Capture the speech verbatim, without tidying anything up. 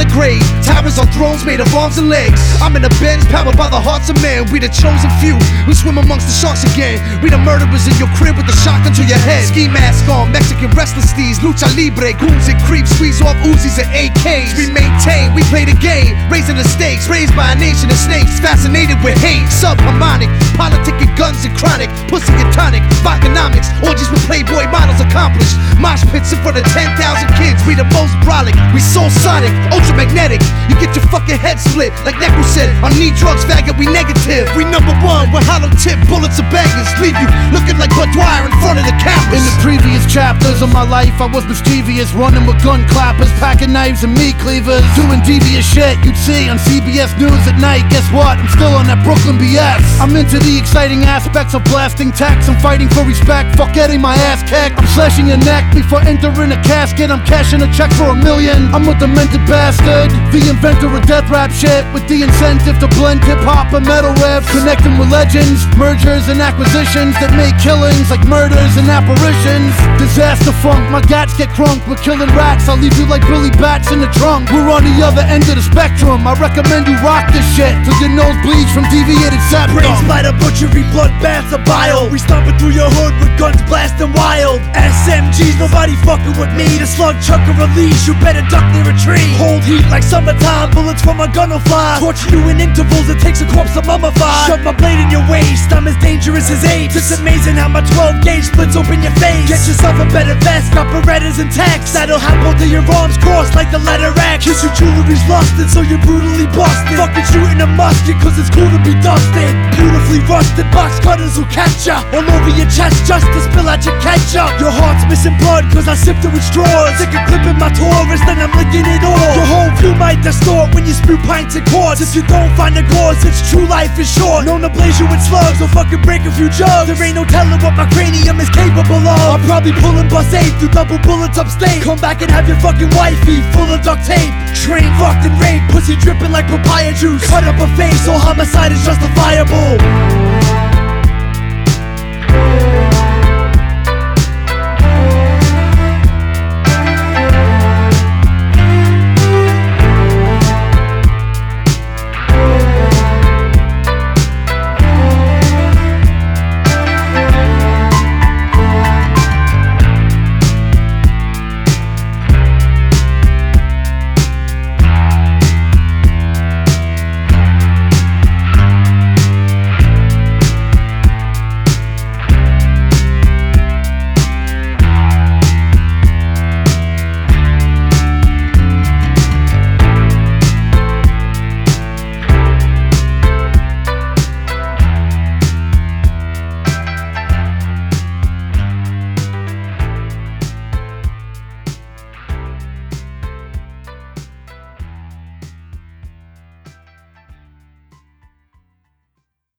the grave. Towers on thrones made of arms and legs. I'm in a Benz powered by the hearts of men. We the chosen few, we swim amongst the sharks again. We the murderers in your crib with the shotgun to your head. Ski mask on, Mexican wrestling steeds, lucha libre, goons and creeps, squeeze off Uzis and A Ks. We maintain, we play the game, raising the stakes, raised by a nation of snakes, fascinated with hate, subharmonic, politicking guns and chronic, pussy and tonic, vodkanomics, orgies with Playboy models accomplished, mosh pits in front of ten thousand kids. We the most brolic, we soul sonic, ultra magnetic. You get your fucking head split, like Necro said. On need drugs, faggot, we negative. We number one with hollow tip bullets and bangers, leave you looking like Bud Dwyer in front of the cameras. In the previous chapters of my life, I was mischievous, running with gun clappers, packing knives and meat cleavers, doing devious shit you'd see on C B S News at night. Guess what? I'm still on that Brooklyn B S. I'm into the exciting aspects of blasting tax. I'm fighting for respect, fuck getting my ass kicked. I'm slashing your neck before entering a casket. I'm cashing a check for a million. I'm a demented bastard, the inventor of death rap shit, with the incentive to blend hip hop and metal riffs, connecting with legends, mergers and acquisitions that make killings like murders and apparitions. Disaster funk, my gats get crunk. We're killing rats, I'll leave you like Billy Bats in the trunk. We're on the other end of the spectrum. I recommend you rock this shit till your nose bleeds from deviated septum. Brains by the butchery, bloodbaths of bile. We stomping through your hood with guns blasting wild. S M Gs, nobody fucking with me. The slug chuck a release, you better duck near a tree. Hold heat like summertime, bullets from my gun will fly. Torture you in intervals, it takes a corpse to mummify. Shove my blade in your waist, I'm as dangerous as apes. It's amazing how my twelve gauge splits open your face. Get yourself a better vest, got Berettas and text. That'll have both of your arms crossed like the letter X. Cause your jewelry's lusted, so you're brutally busted. Fucking shooting a musket, cause it's cool to be dusted. Beautifully rusted, box cutters will catch ya all over your chest just to spill out your ketchup. Your heart's missing blood, cause I sipped it with straws. Stick a clip in my Taurus, then I'm licking it off. Your whole view might distort when you spew pints and quarts. If you don't find the cause, it's true life is short. Known to blaze you with slugs, or fucking break a few jugs. There ain't no telling what my cranium is capable of. I'm probably pulling bus eight through double bullets upstate. Come back and have your fucking wifey full of duct tape. Train fucked and raped, pussy dripping like papaya juice. Cut up a face, so homicide is justifiable.